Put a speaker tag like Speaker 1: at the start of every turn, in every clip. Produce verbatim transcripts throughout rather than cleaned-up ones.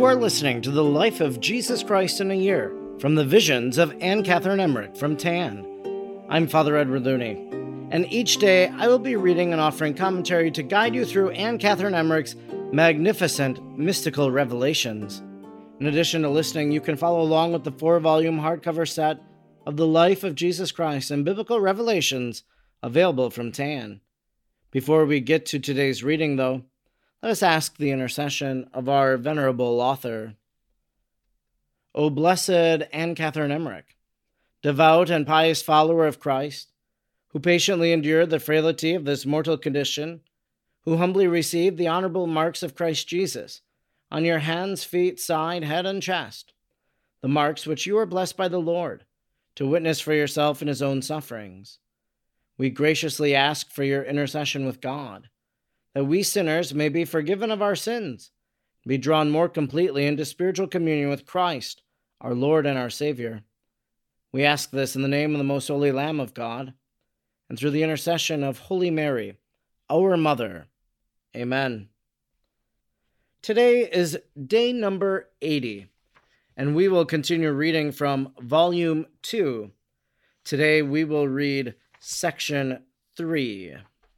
Speaker 1: You are listening to the life of Jesus Christ in a year from the visions of Anne Catherine Emmerich from Tan. I'm Father Edward Looney, and each day I will be reading and offering commentary to guide you through Anne Catherine Emmerich's magnificent mystical revelations. In addition to listening, you can follow along with the four-volume hardcover set of The Life of Jesus Christ and Biblical Revelations available from Tan. Before we get to today's reading, though, let us ask the intercession of our venerable author. O blessed Anne Catherine Emmerich, devout and pious follower of Christ, who patiently endured the frailty of this mortal condition, who humbly received the honorable marks of Christ Jesus on your hands, feet, side, head, and chest, the marks which you are blessed by the Lord to witness for yourself in his own sufferings. We graciously ask for your intercession with God, that we sinners may be forgiven of our sins, be drawn more completely into spiritual communion with Christ, our Lord and our Savior. We ask this in the name of the most holy Lamb of God, and through the intercession of Holy Mary, our Mother. Amen. Today is day number eighty, and we will continue reading from Volume two. Today we will read Section three.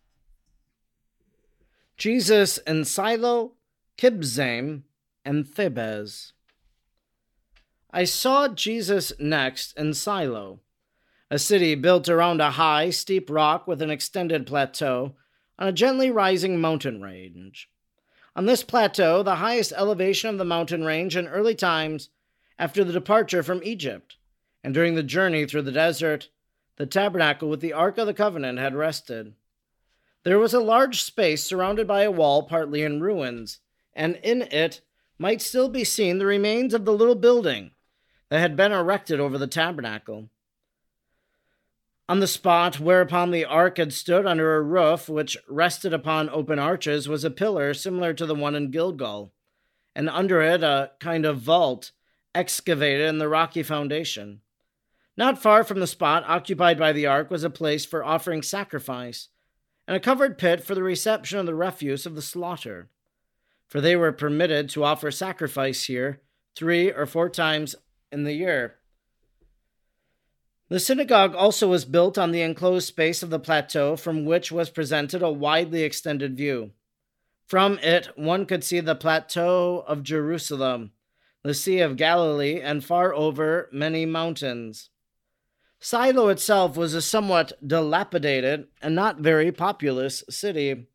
Speaker 1: Jesus in Silo, Kibzaim, and Thebez. I saw Jesus next in Silo, a city built around a high, steep rock with an extended plateau on a gently rising mountain range. On this plateau, the highest elevation of the mountain range in early times after the departure from Egypt, and during the journey through the desert, the tabernacle with the Ark of the Covenant had rested. There was a large space surrounded by a wall partly in ruins, and in it might still be seen the remains of the little building that had been erected over the tabernacle. On the spot whereupon the ark had stood under a roof which rested upon open arches was a pillar similar to the one in Gilgal, and under it a kind of vault excavated in the rocky foundation. Not far from the spot occupied by the ark was a place for offering sacrifice, and a covered pit for the reception of the refuse of the slaughter, for they were permitted to offer sacrifice here three or four times in the year. The synagogue also was built on the enclosed space of the plateau from which was presented a widely extended view. From it one could see the plateau of Jerusalem, the Sea of Galilee, and far over many mountains. Silo itself was a somewhat dilapidated and not very populous city.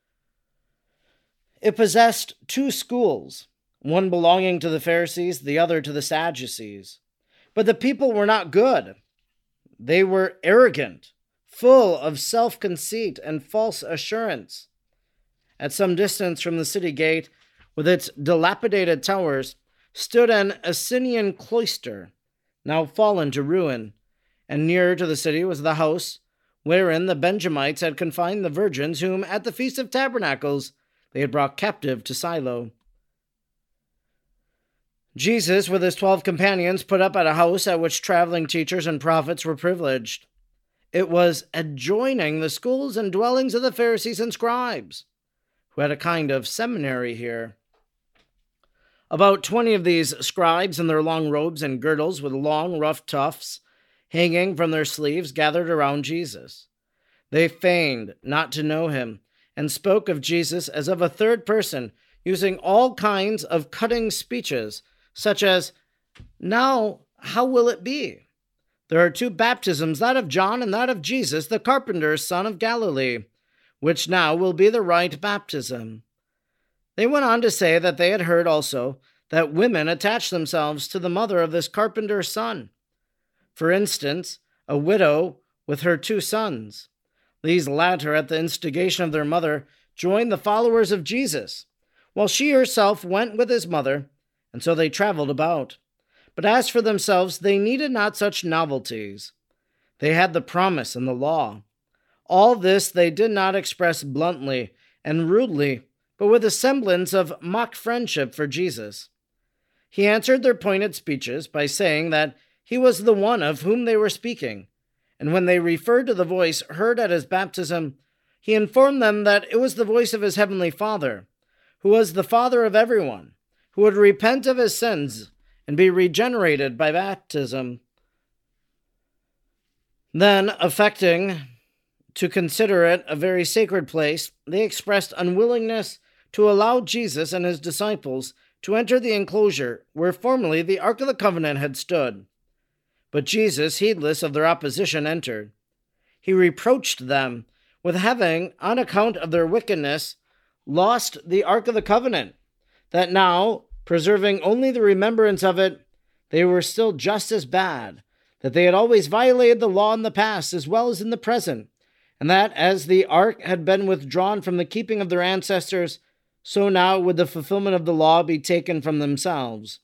Speaker 1: It possessed two schools, one belonging to the Pharisees, the other to the Sadducees. But the people were not good. They were arrogant, full of self-conceit and false assurance. At some distance from the city gate, with its dilapidated towers, stood an Essenian cloister, now fallen to ruin, and nearer to the city was the house wherein the Benjamites had confined the virgins whom at the Feast of Tabernacles they had brought captive to Silo. Jesus, with his twelve companions, put up at a house at which traveling teachers and prophets were privileged. It was adjoining the schools and dwellings of the Pharisees and scribes, who had a kind of seminary here. About twenty of these scribes in their long robes and girdles with long, rough tufts hanging from their sleeves gathered around Jesus. They feigned not to know him and spoke of Jesus as of a third person, using all kinds of cutting speeches, such as, "Now, how will it be? There are two baptisms, that of John and that of Jesus, the carpenter's son of Galilee. Which now will be the right baptism?" They went on to say that they had heard also that women attached themselves to the mother of this carpenter's son. For instance, a widow with her two sons. These latter, at the instigation of their mother, joined the followers of Jesus, while she herself went with his mother, and so they traveled about. But as for themselves, they needed not such novelties. They had the promise and the law. All this they did not express bluntly and rudely, but with a semblance of mock friendship for Jesus. He answered their pointed speeches by saying that he was the one of whom they were speaking, and when they referred to the voice heard at his baptism, he informed them that it was the voice of his heavenly Father, who was the Father of everyone, who would repent of his sins and be regenerated by baptism. Then, affecting to consider it a very sacred place, they expressed unwillingness to allow Jesus and his disciples to enter the enclosure where formerly the Ark of the Covenant had stood. But Jesus, heedless of their opposition, entered. He reproached them with having, on account of their wickedness, lost the Ark of the Covenant, that now, preserving only the remembrance of it, they were still just as bad, that they had always violated the law in the past as well as in the present, and that as the ark had been withdrawn from the keeping of their ancestors, so now would the fulfillment of the law be taken from themselves.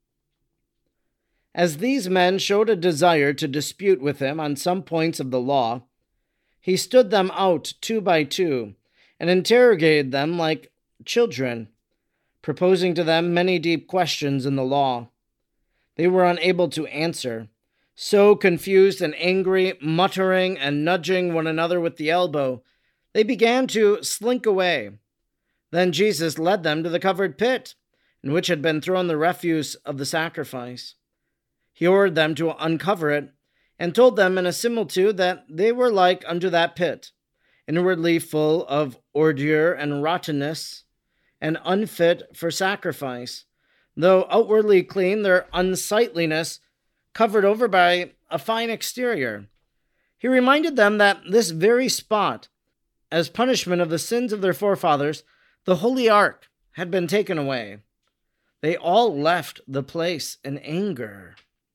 Speaker 1: As these men showed a desire to dispute with him on some points of the law, he stood them out two by two and interrogated them like children, proposing to them many deep questions in the law. They were unable to answer, so confused and angry, muttering and nudging one another with the elbow, they began to slink away. Then Jesus led them to the covered pit, in which had been thrown the refuse of the sacrifice. He ordered them to uncover it, and told them in a similitude that they were like unto that pit, inwardly full of ordure and rottenness, and unfit for sacrifice, though outwardly clean, their unsightliness covered over by a fine exterior. He reminded them that this very spot, as punishment of the sins of their forefathers, the holy ark, had been taken away. They all left the place in anger.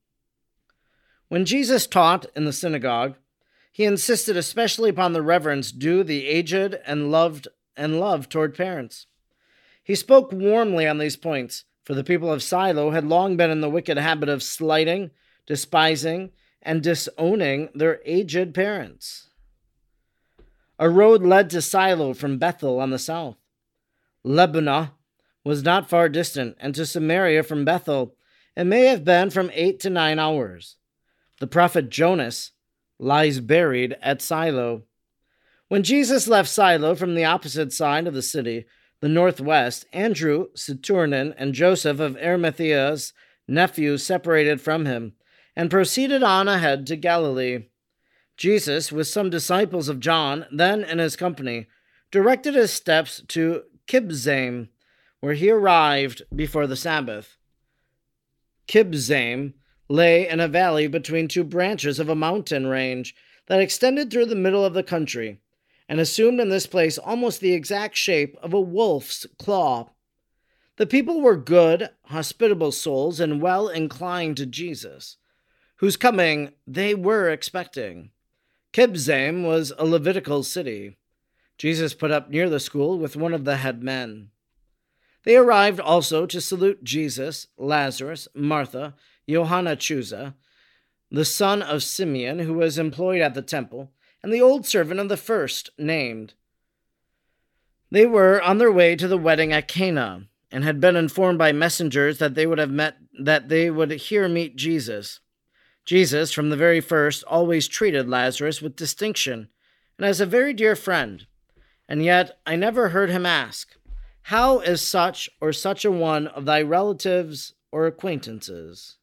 Speaker 1: When Jesus taught in the synagogue, he insisted especially upon the reverence due the aged and loved and love toward parents. He spoke warmly on these points, for the people of Shiloh had long been in the wicked habit of slighting, despising, and disowning their aged parents. A road led to Shiloh from Bethel on the south. Lebonah was not far distant, and to Samaria from Bethel it may have been from eight to nine hours. The prophet Jonas lies buried at Shiloh. When Jesus left Shiloh from the opposite side of the city, the northwest, Andrew, Saturnin, and Joseph of Arimathea's nephew separated from him, and proceeded on ahead to Galilee. Jesus, with some disciples of John, then in his company, directed his steps to Kibzaim, where he arrived before the Sabbath. Kibzaim lay in a valley between two branches of a mountain range that extended through the middle of the country, and assumed in this place almost the exact shape of a wolf's claw. The people were good, hospitable souls and well inclined to Jesus, whose coming they were expecting. Kibzaim was a Levitical city. Jesus put up near the school with one of the head men. They arrived also to salute Jesus, Lazarus, Martha, Johanna Chuza, the son of Simeon, who was employed at the temple, and the old servant of the first named. They were on their way to the wedding at Cana, and had been informed by messengers that they would have met that they would here meet Jesus. Jesus, from the very first, always treated Lazarus with distinction, and as a very dear friend, and yet I never heard him ask, "How is such or such a one of thy relatives or acquaintances?"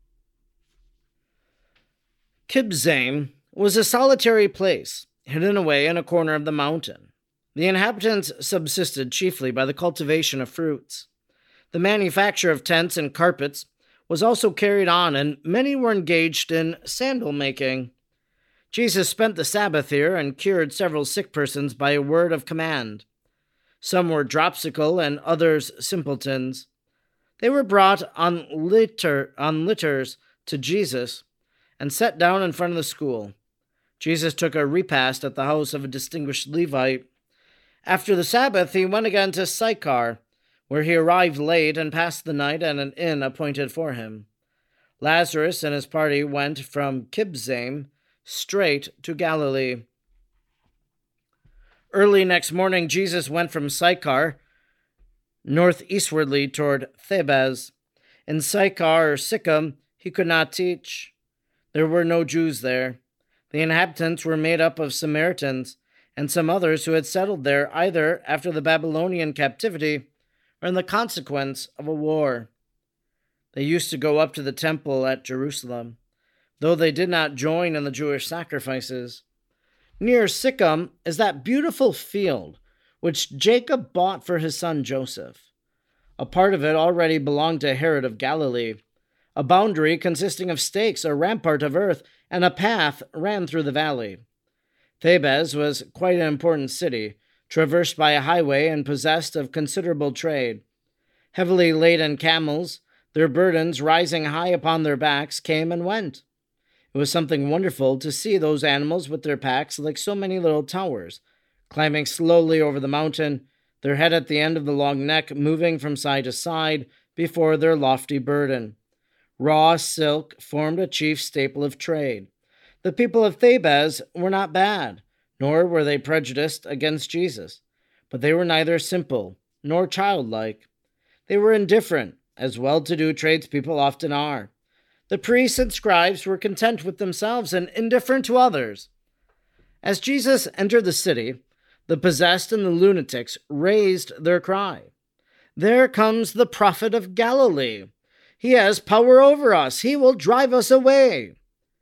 Speaker 1: Kibzaim was a solitary place, hidden away in a corner of the mountain. The inhabitants subsisted chiefly by the cultivation of fruits. The manufacture of tents and carpets was also carried on, and many were engaged in sandal making. Jesus spent the Sabbath here and cured several sick persons by a word of command. Some were dropsical and others simpletons. They were brought on litter on litters to Jesus and set down in front of the school. Jesus took a repast at the house of a distinguished Levite. After the Sabbath, he went again to Sychar, where he arrived late and passed the night at an inn appointed for him. Lazarus and his party went from Kibzaim straight to Galilee. Early next morning, Jesus went from Sychar northeastwardly toward Thebez. In Sychar or Sychem, he could not teach. There were no Jews there. The inhabitants were made up of Samaritans and some others who had settled there either after the Babylonian captivity or in the consequence of a war. They used to go up to the temple at Jerusalem, though they did not join in the Jewish sacrifices. Near Sychem is that beautiful field which Jacob bought for his son Joseph. A part of it already belonged to Herod of Galilee. A boundary consisting of stakes, a rampart of earth, and a path ran through the valley. Thebez was quite an important city, traversed by a highway and possessed of considerable trade. Heavily laden camels, their burdens rising high upon their backs, came and went. It was something wonderful to see those animals with their packs like so many little towers, climbing slowly over the mountain, their head at the end of the long neck moving from side to side before their lofty burden. Raw silk formed a chief staple of trade. The people of Thebez were not bad, nor were they prejudiced against Jesus, but they were neither simple nor childlike. They were indifferent, as well-to-do tradespeople often are. The priests and scribes were content with themselves and indifferent to others. As Jesus entered the city, the possessed and the lunatics raised their cry. "There comes the prophet of Galilee. He has power over us. He will drive us away."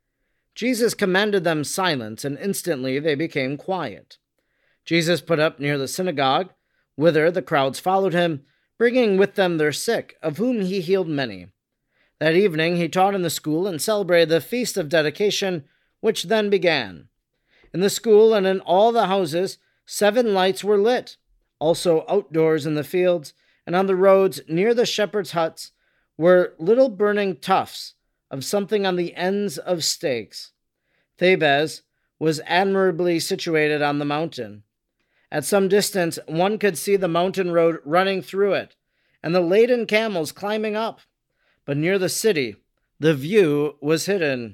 Speaker 1: Jesus commanded them silence, and instantly they became quiet. Jesus put up near the synagogue, whither the crowds followed him, bringing with them their sick, of whom he healed many. That evening he taught in the school and celebrated the feast of dedication, which then began. In the school and in all the houses, seven lights were lit. Also outdoors in the fields and on the roads near the shepherds' huts were little burning tufts of something on the ends of stakes. Thebez was admirably situated on the mountain. At some distance, one could see the mountain road running through it, and the laden camels climbing up. But near the city, the view was hidden.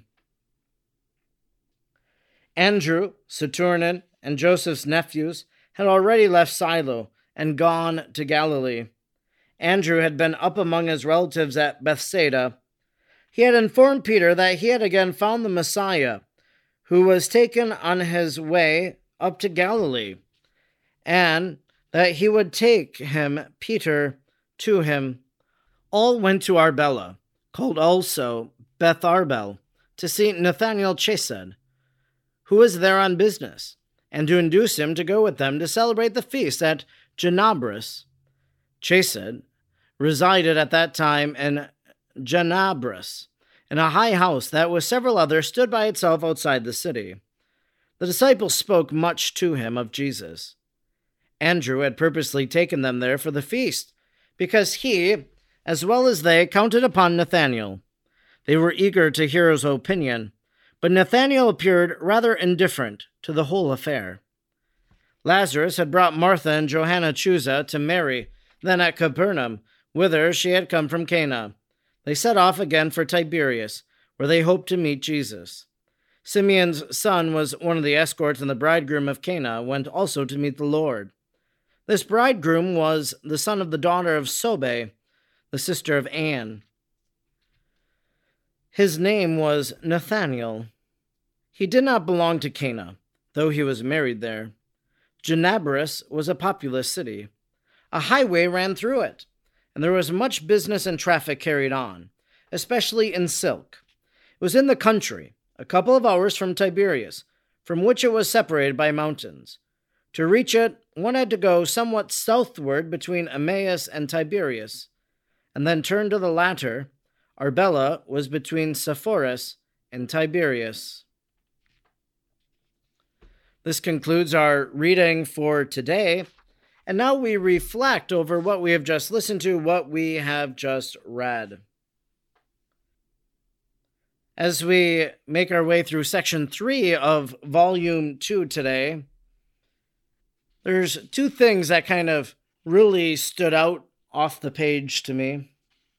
Speaker 1: Andrew, Saturnin, and Joseph's nephews had already left Silo and gone to Galilee. Andrew had been up among his relatives at Bethsaida. He had informed Peter that he had again found the Messiah, who was taken on his way up to Galilee, and that he would take him, Peter, to him. All went to Arbela, called also Beth Arbel, to see Nathanael Chesed, who was there on business, and to induce him to go with them to celebrate the feast at Janabris. Chesed resided at that time in Janabris, in a high house that with several others stood by itself outside the city. The disciples spoke much to him of Jesus. Andrew had purposely taken them there for the feast, because he, as well as they, counted upon Nathanael. They were eager to hear his opinion, but Nathanael appeared rather indifferent to the whole affair. Lazarus had brought Martha and Johanna Chuza to Mary, then at Capernaum, whither she had come from Cana. They set off again for Tiberias, where they hoped to meet Jesus. Simeon's son was one of the escorts, and the bridegroom of Cana went also to meet the Lord. This bridegroom was the son of the daughter of Sobe, the sister of Anne. His name was Nathanael. He did not belong to Cana, though he was married there. Janabris was a populous city. A highway ran through it, and there was much business and traffic carried on, especially in silk. It was in the country, a couple of hours from Tiberias, from which it was separated by mountains. To reach it, one had to go somewhat southward between Emmaus and Tiberias, and then turn to the latter. Arbela was between Sepphoris and Tiberias. This concludes our reading for today, and now we reflect over what we have just listened to, what we have just read. As we make our way through section three of volume two today, there's two things that kind of really stood out off the page to me.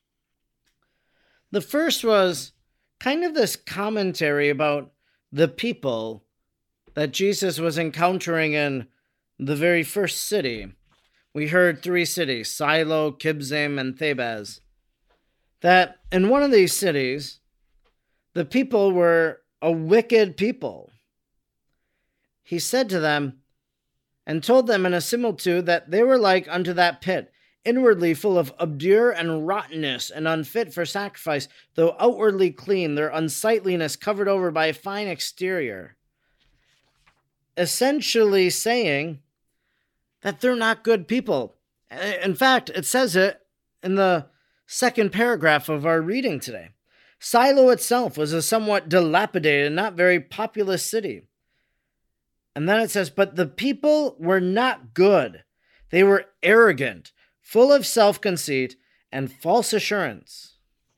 Speaker 1: The first was kind of this commentary about the people that Jesus was encountering in the very first city. We heard three cities, Silo, Kibzaim, and Thebez. That in one of these cities, the people were a wicked people. He said to them, and told them in a similitude that they were like unto that pit, inwardly full of obdure and rottenness and unfit for sacrifice, though outwardly clean, their unsightliness covered over by a fine exterior. Essentially saying that they're not good people. In fact, it says it in the second paragraph of our reading today. Silo itself was a somewhat dilapidated and not very populous city. And then it says, but the people were not good. They were arrogant, full of self-conceit and false assurance.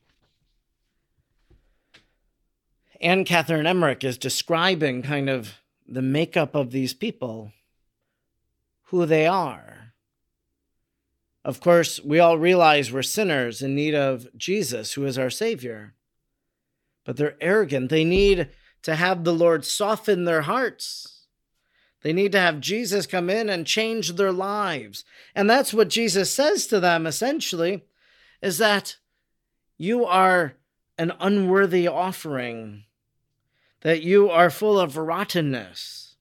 Speaker 1: Anne Catherine Emmerich is describing kind of the makeup of these people, who they are. Of course, we all realize we're sinners in need of Jesus, who is our Savior. But they're arrogant. They need to have the Lord soften their hearts. They need to have Jesus come in and change their lives. And that's what Jesus says to them, essentially, is that you are an unworthy offering, that you are full of rottenness.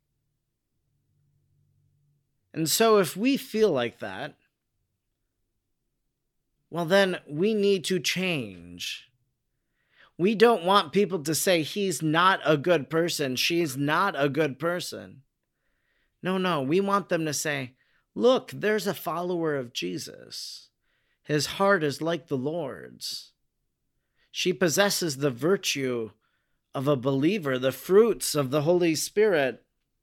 Speaker 1: And so if we feel like that, well, then we need to change. We don't want people to say, he's not a good person, she's not a good person. No, no, we want them to say, look, there's a follower of Jesus. His heart is like the Lord's. She possesses the virtue of a believer, the fruits of the Holy Spirit.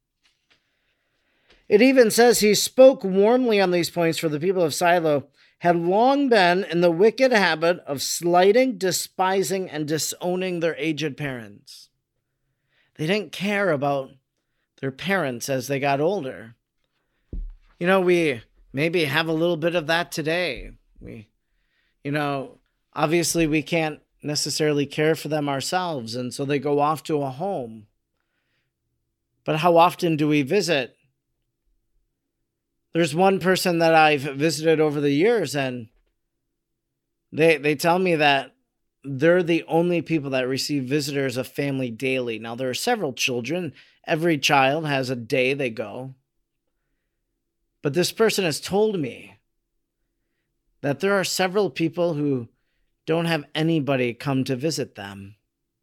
Speaker 1: It even says he spoke warmly on these points, for the people of Silo had long been in the wicked habit of slighting, despising, and disowning their aged parents. They didn't care about their parents as they got older. You know, we maybe have a little bit of that today. We, you know, obviously we can't necessarily care for them ourselves, and so they go off to a home. But how often do we visit? There's one person that I've visited over the years, and they they tell me that they're the only people that receive visitors of family daily. Now, there are several children. Every child has a day they go. But this person has told me that there are several people who don't have anybody come to visit them.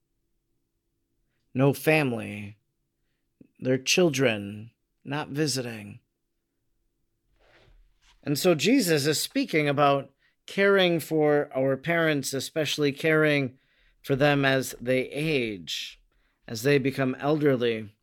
Speaker 1: No family. Their children not visiting. And so Jesus is speaking about caring for our parents, especially caring for them as they age, as they become elderly.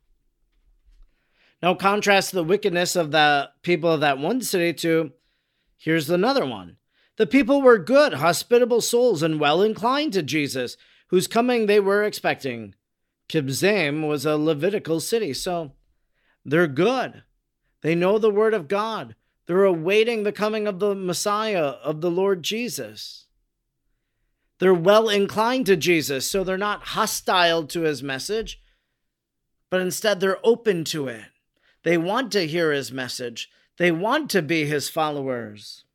Speaker 1: Now, contrast the wickedness of the people of that one city to, here's another one. The people were good, hospitable souls and well inclined to Jesus, whose coming they were expecting. Kibzaim was a Levitical city, so they're good. They know the word of God. They're awaiting the coming of the Messiah, of the Lord Jesus. They're well inclined to Jesus, so they're not hostile to his message, but instead they're open to it. They want to hear his message. They want to be his followers.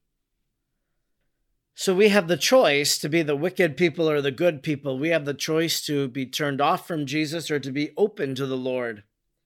Speaker 1: So we have the choice to be the wicked people or the good people. We have the choice to be turned off from Jesus or to be open to the Lord.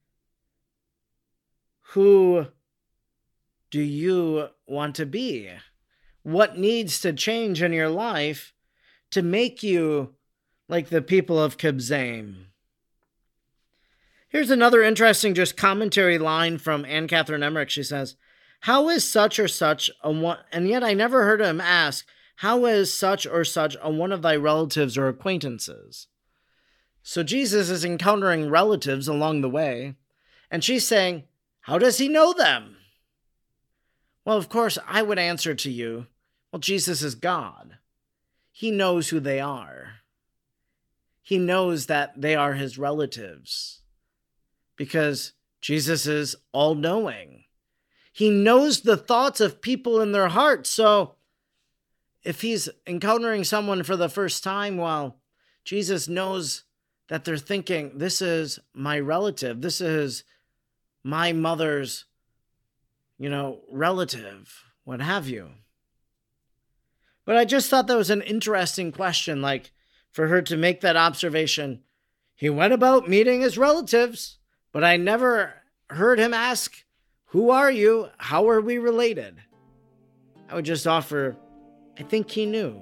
Speaker 1: Who do you want to be? What needs to change in your life to make you like the people of Kibzaim? Here's another interesting just commentary line from Anne Catherine Emmerich. She says, how is such or such a one, and yet I never heard him ask, how is such or such a one of thy relatives or acquaintances? So Jesus is encountering relatives along the way, and she's saying, how does he know them? Well, of course, I would answer to you, well, Jesus is God. He knows who they are. He knows that they are his relatives because Jesus is all-knowing. He knows the thoughts of people in their hearts. So if he's encountering someone for the first time, well, Jesus knows that they're thinking, this is my relative. This is my mother's, you know, relative, what have you. But I just thought that was an interesting question, like for her to make that observation. He went about meeting his relatives, but I never heard him ask, who are you? How are we related? I would just offer, I think he knew.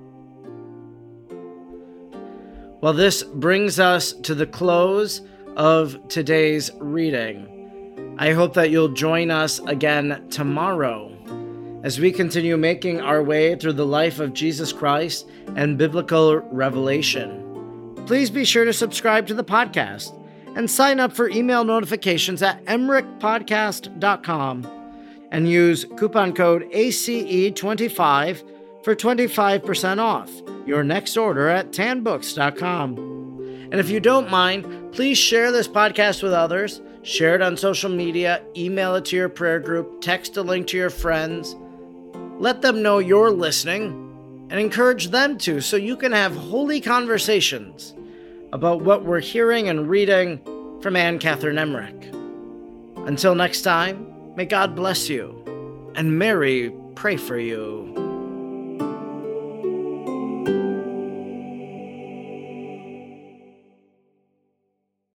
Speaker 1: Well, this brings us to the close of today's reading. I hope that you'll join us again tomorrow as we continue making our way through the life of Jesus Christ and biblical revelation. Please be sure to subscribe to the podcast and sign up for email notifications at emmerich podcast dot com and use coupon code A C E twenty-five for twenty-five percent off your next order at tan books dot com. And if you don't mind, please share this podcast with others, share it on social media, email it to your prayer group, text a link to your friends. Let them know you're listening and encourage them to, so you can have holy conversations about what we're hearing and reading from Anne Catherine Emmerich. Until next time, may God bless you and Mary pray for you.